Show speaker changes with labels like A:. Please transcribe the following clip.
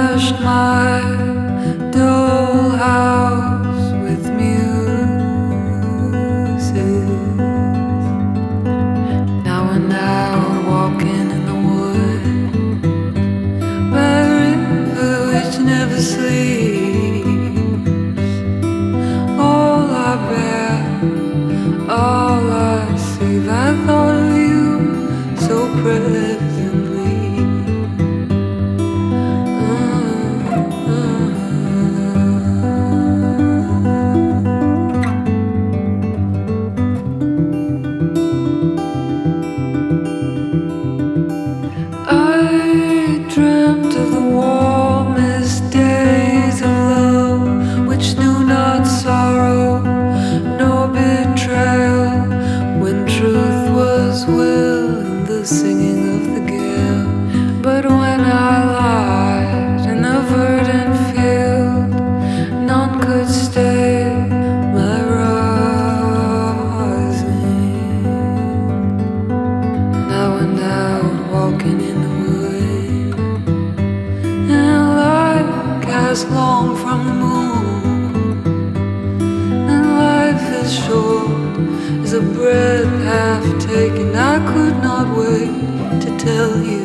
A: furnished my dollhouse with music. Now and out walking in the wood by a river which never sleeps. All I bear, all I save, I thought of you so presently. I dreamt of the warmest days of love, which knew not sorrow nor betrayal, when truth was will and the singing of the gale. But when I lied in the verdant field, none could stay my rising. Now and out walking in the wood, and like as long from the moon, and life is short as a breath half taken. I could not wait to tell you